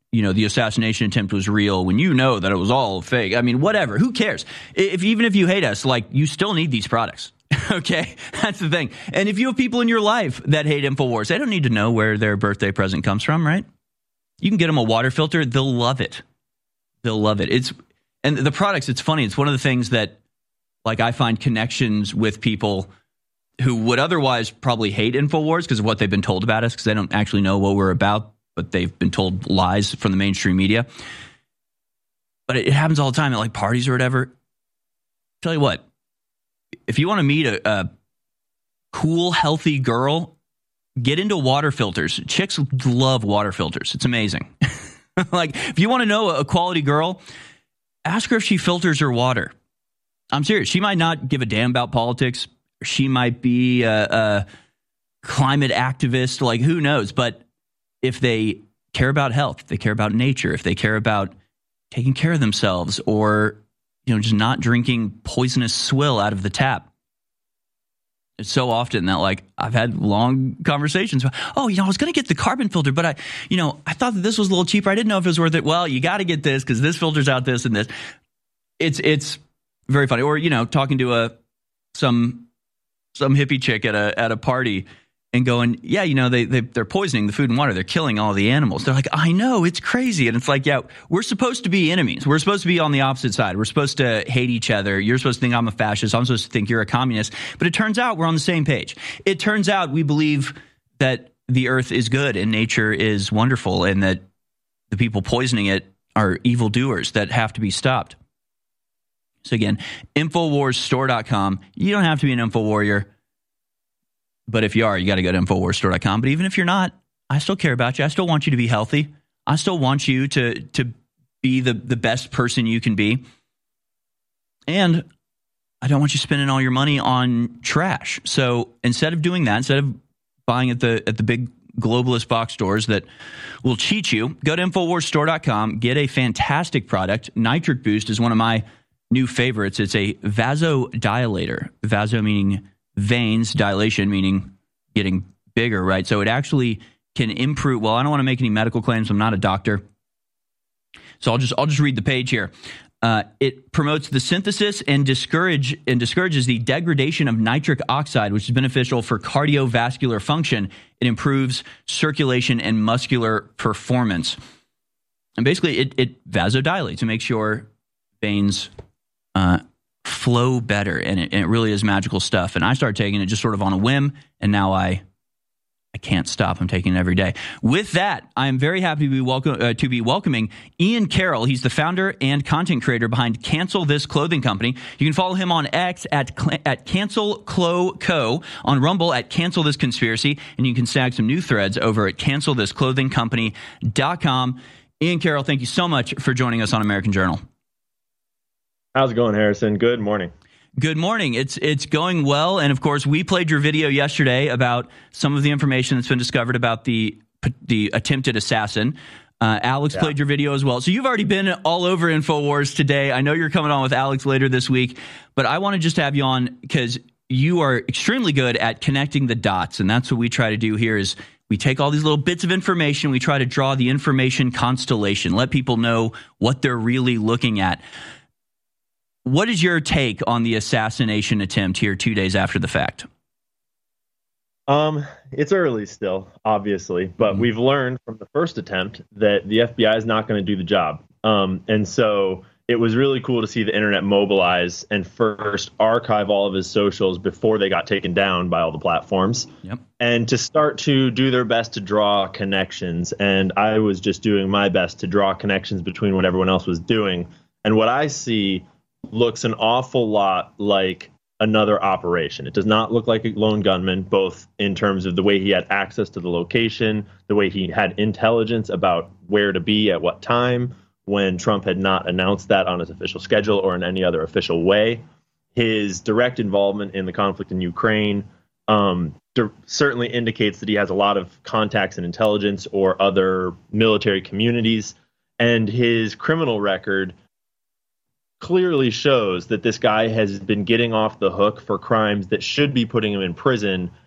you know, the assassination attempt was real when you know that it was all fake. I mean, whatever. Who cares? If even if you hate us, like, you still need these products. Okay, that's the thing. And if you have people in your life that hate InfoWars, they don't need to know where their birthday present comes from, right? You can get them a water filter. They'll love it. They'll love it. It's and the products, it's funny. It's one of the things that, like, I find connections with people who would otherwise probably hate InfoWars because of what they've been told about us, because they don't actually know what we're about, but they've been told lies from the mainstream media. But it happens all the time at, like, parties or whatever. Tell you what, if you want to meet a, a cool, healthy girl, get into water filters. Chicks love water filters. It's amazing. Like, if you want to know a quality girl, ask her if she filters her water. I'm serious. She might not give a damn about politics. She might be a, a climate activist. Like, who knows? But if they care about health, if they care about nature, if they care about taking care of themselves, or, you know, just not drinking poisonous swill out of the tap. It's so often that, like, I've had long conversations about, oh, you know, I was going to get the carbon filter, but I, you know, I thought that this was a little cheaper. I didn't know if it was worth it. Well, you got to get this because this filters out this and this. It's it's very funny. Or, you know, talking to a some some hippie chick at a at a party and going, yeah, you know, they, they, they're poisoning the food and water. They're killing all the animals. They're like, I know, it's crazy. And it's like, yeah, we're supposed to be enemies. We're supposed to be on the opposite side. We're supposed to hate each other. You're supposed to think I'm a fascist. I'm supposed to think you're a communist. But it turns out we're on the same page. It turns out we believe that the earth is good and nature is wonderful, and that the people poisoning it are evildoers that have to be stopped. So again, Infowars Store dot com. You don't have to be an Info Warrior. But if you are, you got to go to Infowars Store dot com. But even if you're not, I still care about you. I still want you to be healthy. I still want you to to be the, the best person you can be. And I don't want you spending all your money on trash. So instead of doing that, instead of buying at the at the big globalist box stores that will cheat you, go to Infowars Store dot com. Get a fantastic product. Nitric Boost is one of my new favorites. It's a vasodilator. Vaso meaning veins, dilation meaning getting bigger, right? So it actually can improve. Well, I don't want to make any medical claims. I'm not a doctor. So I'll just I'll just read the page here. Uh, it promotes the synthesis and discourage and discourages the degradation of nitric oxide, which is beneficial for cardiovascular function. It improves circulation and muscular performance. And basically, it, it vasodilates to make sure veins uh, flow better. And it, and it really is magical stuff. And I started taking it just sort of on a whim, and now I I can't stop. I'm taking it every day. With that, I am very happy to be welcome uh, to be welcoming Ian Carroll. He's the founder and content creator behind Cancel This Clothing Company. You can follow him on X at at Cancel Clo Co, on Rumble at Cancel This Conspiracy, and you can snag some new threads over at cancel this clothing company dot com. Ian Carroll, thank you so much for joining us on American Journal. How's it going, Harrison? Good morning. Good morning. It's it's going well. And of course, we played your video yesterday about some of the information that's been discovered about the the attempted assassin. Uh, Alex yeah. played your video as well. So you've already been all over InfoWars today. I know you're coming on with Alex later this week, but I want to just have you on because you are extremely good at connecting the dots. And that's what we try to do here is we take all these little bits of information. We try to draw the information constellation, let people know what they're really looking at. What is your take on the assassination attempt here two days after the fact? Um, it's early still, obviously, but mm-hmm. we've learned from the first attempt that the F B I is not going to do the job. Um, and so it was really cool to see the internet mobilize and first archive all of his socials before they got taken down by all the platforms. Yep. And to start to do their best to draw connections. And I was just doing my best to draw connections between what everyone else was doing. And what I see looks an awful lot like another operation. It does not look like a lone gunman, both in terms of the way he had access to the location, the way he had intelligence about where to be at what time when Trump had not announced that on his official schedule or in any other official way. His direct involvement in the conflict in Ukraine um, d- certainly indicates that he has a lot of contacts in intelligence or other military communities, and his criminal record clearly shows that this guy has been getting off the hook for crimes that should be putting him in prison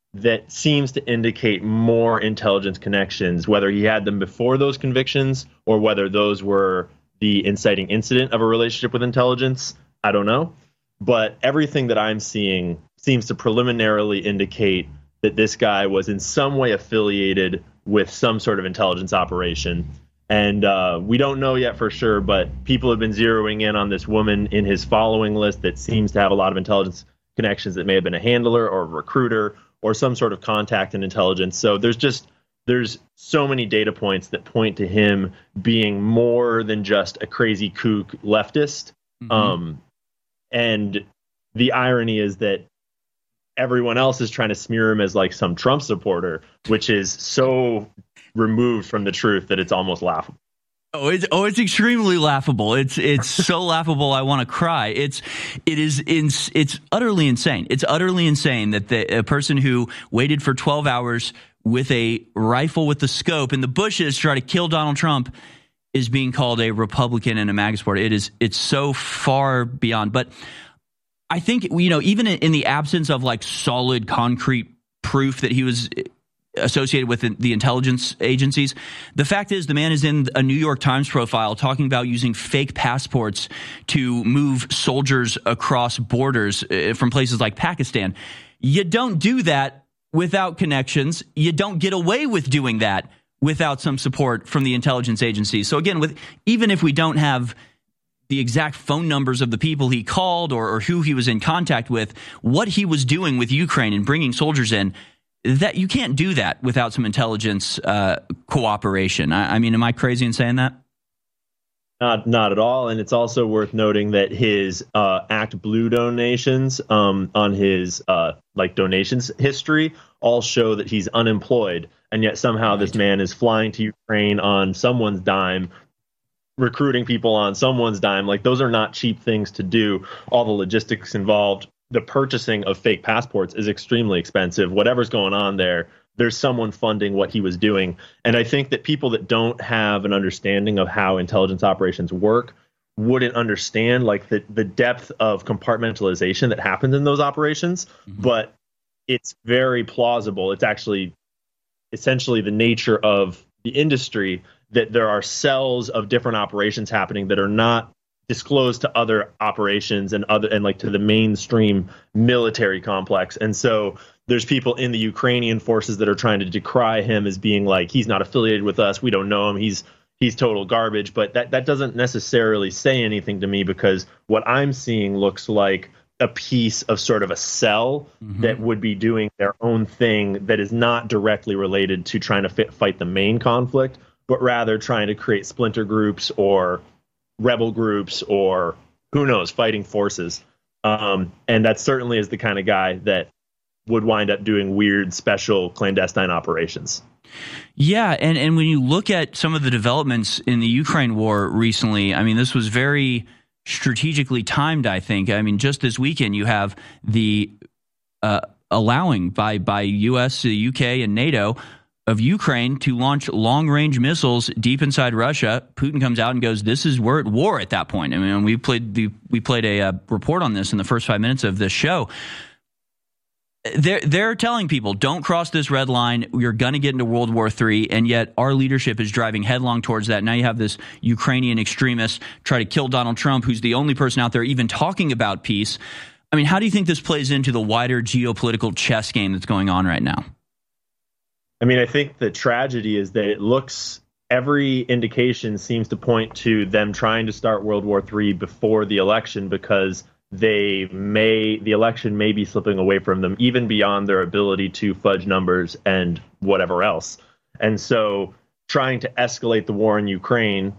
that seems to indicate more intelligence connections, whether he had them before those convictions or whether those were the inciting incident of a relationship with intelligence. I don't know. But everything that I'm seeing seems to preliminarily indicate that this guy was in some way affiliated with some sort of intelligence operation. And uh, we don't know yet for sure, but people have been zeroing in on this woman in his following list that seems to have a lot of intelligence connections, that may have been a handler or a recruiter or some sort of contact in intelligence. So there's just there's so many data points that point to him being more than just a crazy kook leftist. Mm-hmm. Um, and the irony is that everyone else is trying to smear him as like some Trump supporter, which is so removed from the truth that it's almost laughable. Oh, it's oh, it's extremely laughable. It's it's so laughable I want to cry. It's it is ins, it's utterly insane. It's utterly insane that the a person who waited for twelve hours with a rifle with the scope in the bushes to try to kill Donald Trump is being called a Republican and a MAGA supporter. It is it's so far beyond. But I think, you know, even in the absence of like solid, concrete proof that he was associated with the intelligence agencies, the fact is the man is in a New York Times profile talking about using fake passports to move soldiers across borders from places like Pakistan. You don't do that without connections. You don't get away with doing that without some support from the intelligence agencies. So again, with even if we don't have the exact phone numbers of the people he called or, or who he was in contact with, what he was doing with Ukraine and bringing soldiers in, that you can't do that without some intelligence uh, cooperation. I, I mean, am I crazy in saying that? Not, not at all. And it's also worth noting that his uh, Act Blue donations um, on his uh, like donations history all show that he's unemployed, and yet somehow right. this man is flying to Ukraine on someone's dime, recruiting people on someone's dime. Like, those are not cheap things to do. All the logistics involved. The purchasing of fake passports is extremely expensive. Whatever's going on there, there's someone funding what he was doing. And I think that people that don't have an understanding of how intelligence operations work wouldn't understand like the, the depth of compartmentalization that happens in those operations. Mm-hmm. But it's very plausible. It's actually essentially the nature of the industry that there are cells of different operations happening that are not disclosed to other operations and other and like to the mainstream military complex. And so there's people in the Ukrainian forces that are trying to decry him as being like, he's not affiliated with us, we don't know him, he's he's total garbage. But that that doesn't necessarily say anything to me, because what I'm seeing looks like a piece of sort of a cell mm-hmm. that would be doing their own thing that is not directly related to trying to fit, fight the main conflict, but rather trying to create splinter groups or rebel groups or who knows, fighting forces. Um, and that certainly is the kind of guy that would wind up doing weird, special, clandestine operations. Yeah, and, and when you look at some of the developments in the Ukraine war recently, I mean, this was very strategically timed, I think. I mean, just this weekend, you have the uh, allowing by, by U S, the U K, and NATO of Ukraine to launch long-range missiles deep inside Russia. Putin comes out and goes, "This is we're at war at that point." I mean, we played the we played a uh, report on this in the first five minutes of this show. They're they're telling people, don't cross this red line. You're going to get into World War Three, and yet our leadership is driving headlong towards that. Now you have this Ukrainian extremist try to kill Donald Trump, who's the only person out there even talking about peace. I mean, how do you think this plays into the wider geopolitical chess game that's going on right now? I mean, I think the tragedy is that it looks, every indication seems to point to them trying to start World War Three before the election, because they may, the election may be slipping away from them, even beyond their ability to fudge numbers and whatever else. And so trying to escalate the war in Ukraine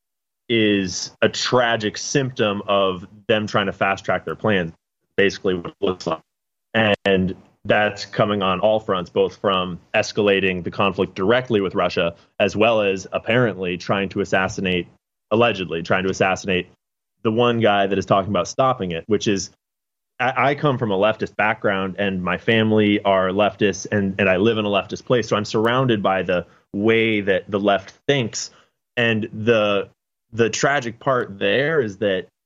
is a tragic symptom of them trying to fast track their plans, basically what it looks like. And that's coming on all fronts, both from escalating the conflict directly with Russia, as well as apparently trying to assassinate, allegedly trying to assassinate the one guy that is talking about stopping it, which is, I, I come from a leftist background and my family are leftists, and, and I live in a leftist place. So I'm surrounded by the way that the left thinks. And the the tragic part there is that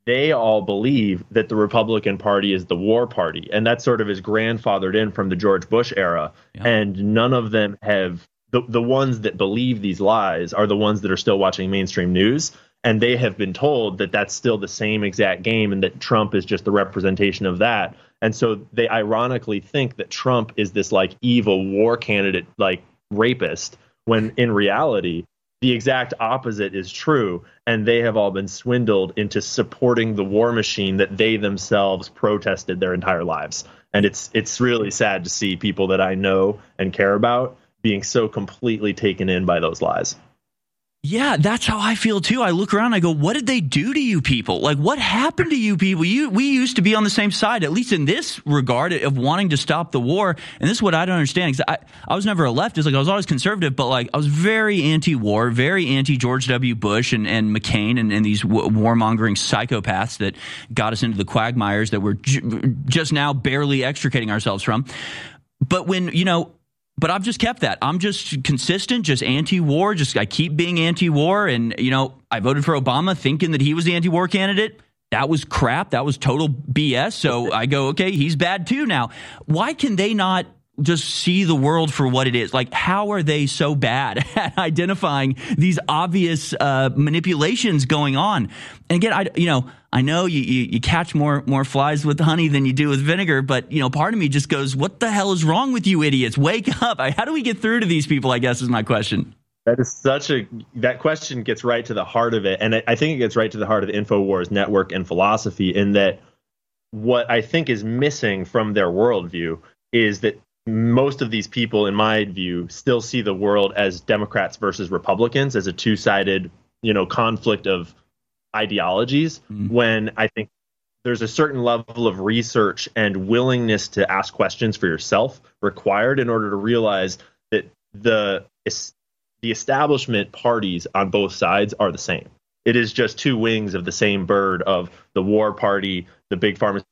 they all believe that the Republican Party is the war party. And that sort of is grandfathered in from the George Bush era. Yeah. And none of them have, the, the ones that believe these lies are the ones that are still watching mainstream news. And they have been told that that's still the same exact game and that Trump is just the representation of that. And so they ironically think that Trump is this like evil war candidate, like rapist, when in reality, the exact opposite is true. And they have all been swindled into supporting the war machine that they themselves protested their entire lives. And it's it's really sad to see people that I know and care about being so completely taken in by those lies. Yeah, that's how I feel too. I look around and I go, what did they do to you people? Like, what happened to you people? You, we used to be on the same side, at least in this regard, of wanting to stop the war. And this is what I don't understand. Because I, I was never a leftist. Like, I was always conservative, but like I was very anti-war, very anti-George W. Bush and, and McCain and, and these w- warmongering psychopaths that got us into the quagmires that we're j- just now barely extricating ourselves from. But when, you know, But I've just kept that. I'm just consistent, just anti-war. Just I keep being anti-war. And, you know, I voted for Obama thinking that he was the anti-war candidate. That was crap. That was total B S. So I go, okay, he's bad too now. Why can they not just see the world for what it is? Like, how are they so bad at identifying these obvious uh, manipulations going on? And again, I, you know, I know you, you, you catch more more flies with honey than you do with vinegar, but, you know, part of me just goes, what the hell is wrong with you idiots? Wake up. How do we get through to these people, I guess, is my question. That is such a, that question gets right to the heart of it. And I, I think it gets right to the heart of the InfoWars network and philosophy, in that what I think is missing from their worldview is that most of these people, in my view, still see the world as Democrats versus Republicans, as a two-sided, you know, conflict of ideologies, mm-hmm. when I think there's a certain level of research and willingness to ask questions for yourself required in order to realize that the the establishment parties on both sides are the same. It is just two wings of the same bird, of the war party, the big pharma,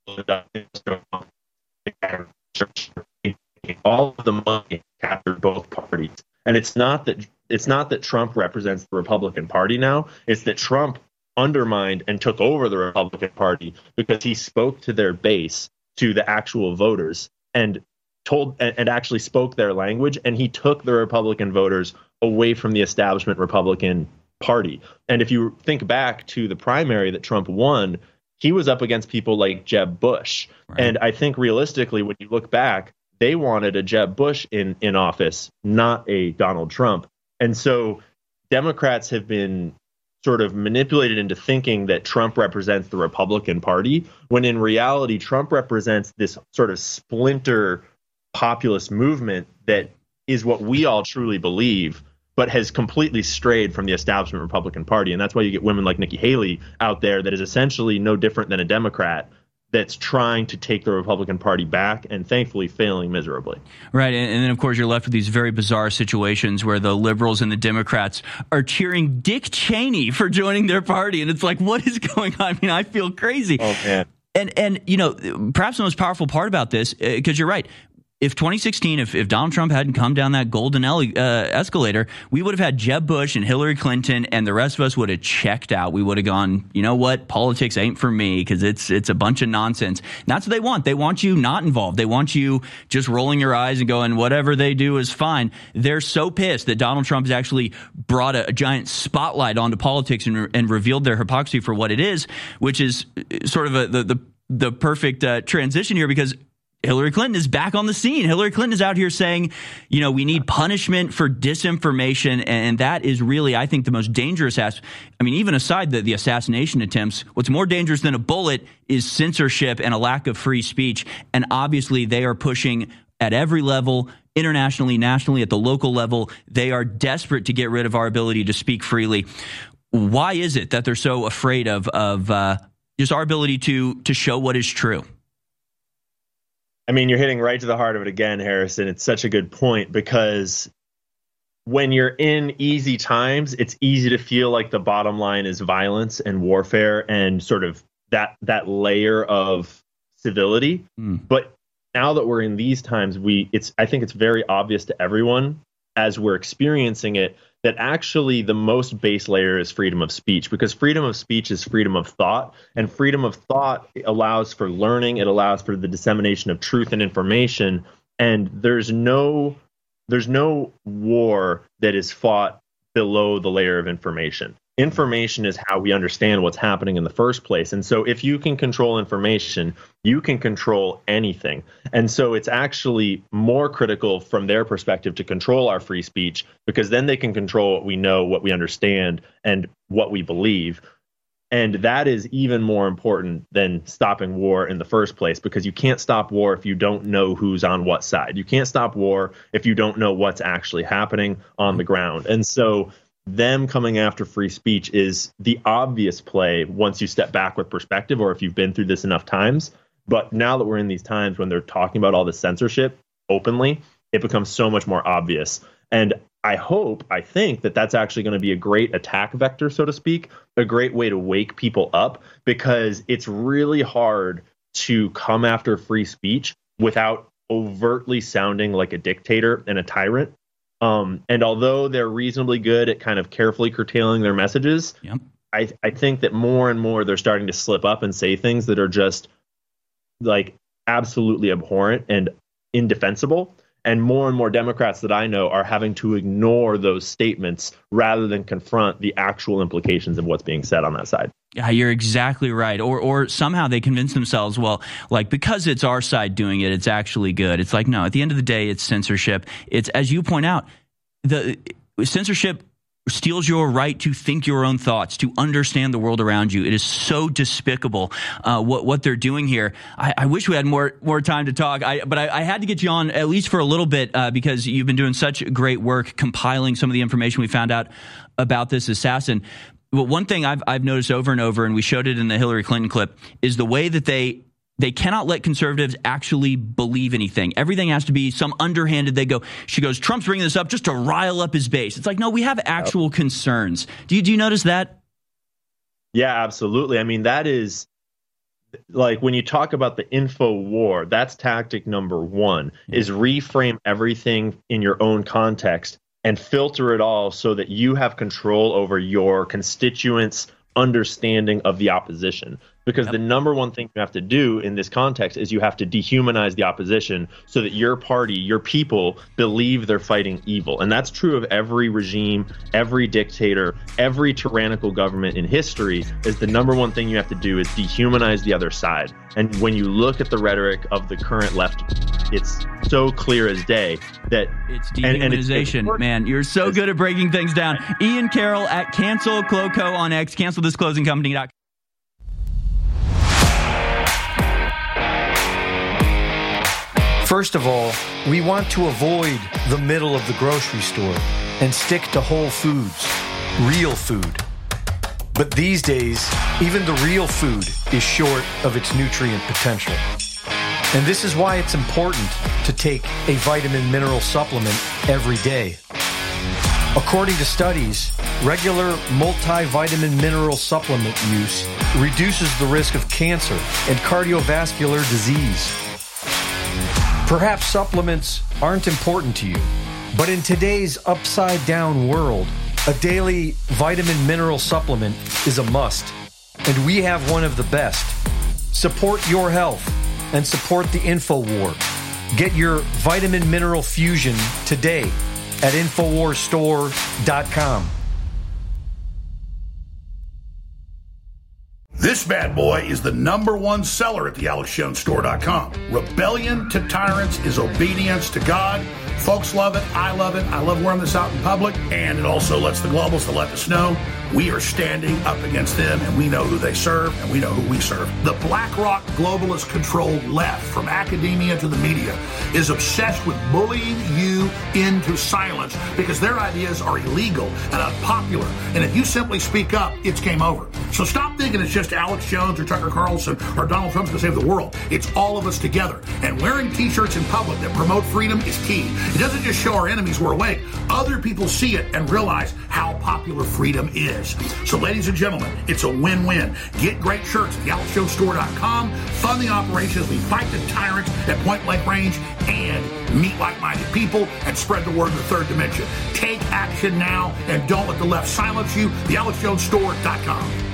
all of the money captured both parties. And it's not that it's not that Trump represents the Republican Party now. It's that Trump undermined and took over the Republican Party because he spoke to their base, to the actual voters, and told and, and actually spoke their language. And he took the Republican voters away from the establishment Republican Party. And if you think back to the primary that Trump won, he was up against people like Jeb Bush. Right. And I think realistically, when you look back, they wanted a Jeb Bush in, in office, not a Donald Trump. And so Democrats have been sort of manipulated into thinking that Trump represents the Republican Party, when in reality, Trump represents this sort of splinter populist movement that is what we all truly believe, but has completely strayed from the establishment Republican Party. And that's why you get women like Nikki Haley out there that is essentially no different than a Democrat, that's trying to take the Republican Party back and thankfully failing miserably. Right. And, and then, of course, you're left with these very bizarre situations where the liberals and the Democrats are cheering Dick Cheney for joining their party. And it's like, what is going on? I mean, I feel crazy. Oh, man. And, and you know, perhaps the most powerful part about this, because uh, you're right. If twenty sixteen, if, if Donald Trump hadn't come down that golden ele- uh, escalator, we would have had Jeb Bush and Hillary Clinton, and the rest of us would have checked out. We would have gone, you know what, politics ain't for me, because it's it's a bunch of nonsense. And that's what they want. They want you not involved. They want you just rolling your eyes and going, whatever they do is fine. They're so pissed that Donald Trump has actually brought a, a giant spotlight onto politics and, re- and revealed their hypocrisy for what it is, which is sort of a, the, the, the perfect uh, transition here, because Hillary Clinton is back on the scene. Hillary Clinton is out here saying, you know, we need punishment for disinformation. And that is really, I think, the most dangerous aspect. I mean, even aside the, the assassination attempts, what's more dangerous than a bullet is censorship and a lack of free speech. And obviously, they are pushing at every level, internationally, nationally, at the local level. They are desperate to get rid of our ability to speak freely. Why is it that they're so afraid of, of uh, just our ability to to show what is true? I mean, you're hitting right to the heart of it again, Harrison. It's such a good point, because when you're in easy times, it's easy to feel like the bottom line is violence and warfare and sort of that that layer of civility. Mm. But now that we're in these times, we it's I think it's very obvious to everyone, as we're experiencing it, that actually the most base layer is freedom of speech, because freedom of speech is freedom of thought, and freedom of thought allows for learning. It allows for the dissemination of truth and information. And there's no there's no war that is fought below the layer of information. Information is how we understand what's happening in the first place. And so if you can control information, you can control anything. And so it's actually more critical from their perspective to control our free speech, because then they can control what we know, what we understand, and what we believe. And that is even more important than stopping war in the first place, because you can't stop war if you don't know who's on what side. You can't stop war if you don't know what's actually happening on the ground. And so them coming after free speech is the obvious play once you step back with perspective, or if you've been through this enough times. But now that we're in these times when they're talking about all this censorship openly, it becomes so much more obvious. And I hope, I think that that's actually going to be a great attack vector, so to speak, a great way to wake people up, because it's really hard to come after free speech without overtly sounding like a dictator and a tyrant. Um, and although they're reasonably good at kind of carefully curtailing their messages, yep. I, I think that more and more they're starting to slip up and say things that are just like absolutely abhorrent and indefensible. And more and more Democrats that I know are having to ignore those statements rather than confront the actual implications of what's being said on that side. Yeah, you're exactly right. Or or somehow they convince themselves, well, like because it's our side doing it, it's actually good. It's like, no, at the end of the day, it's censorship. It's, as you point out, the censorship steals your right to think your own thoughts, to understand the world around you. It is so despicable uh, what what they're doing here. I, I wish we had more more time to talk, I, but I, I had to get you on at least for a little bit uh, because you've been doing such great work compiling some of the information we found out about this assassin. Well, one thing I've I've noticed over and over, and we showed it in the Hillary Clinton clip, is the way that they They cannot let conservatives actually believe anything. Everything has to be some underhanded. They go, she goes, Trump's bringing this up just to rile up his base. It's like, no, we have actual concerns. Do you, do you notice that? Yeah, absolutely. I mean, that is like when you talk about the info war, that's tactic number one, is reframe everything in your own context and filter it all so that you have control over your constituents' understanding of the opposition. Because yep. the number one thing you have to do in this context is you have to dehumanize the opposition so that your party, your people, believe they're fighting evil. And that's true of every regime, every dictator, every tyrannical government in history. Is the number one thing you have to do is dehumanize the other side. And when you look at the rhetoric of the current left, it's so clear as day that it's dehumanization. And, and it's, man, you're so good at breaking things down. Ian Carroll at Cancel Cloco on X, cancel this closing company dot com. First of all, we want to avoid the middle of the grocery store and stick to whole foods, real food. But these days, even the real food is short of its nutrient potential. And this is why it's important to take a vitamin mineral supplement every day. According to studies, regular multivitamin mineral supplement use reduces the risk of cancer and cardiovascular disease. Perhaps supplements aren't important to you, but in today's upside-down world, a daily vitamin mineral supplement is a must, and we have one of the best. Support your health and support the InfoWar. Get your vitamin mineral fusion today at infowar store dot com. This bad boy is the number one seller at the alex jones store dot com. Rebellion to tyrants is obedience to God. Folks love it. I love it. I love wearing this out in public. And it also lets the globals to let us know we are standing up against them, and we know who they serve, and we know who we serve. The BlackRock globalist-controlled left, from academia to the media, is obsessed with bullying you into silence because their ideas are illegal and unpopular. And if you simply speak up, it's game over. So stop thinking it's just Alex Jones or Tucker Carlson or Donald Trump's going to save the world. It's all of us together. And wearing T-shirts in public that promote freedom is key. It doesn't just show our enemies we're awake. Other people see it and realize how popular freedom is. So, ladies and gentlemen, it's a win-win. Get great shirts at the alex jones store dot com. Fund the operation as we fight the tyrants at point blank range and meet like-minded people and spread the word in the third dimension. Take action now and don't let the left silence you. the alex jones store dot com.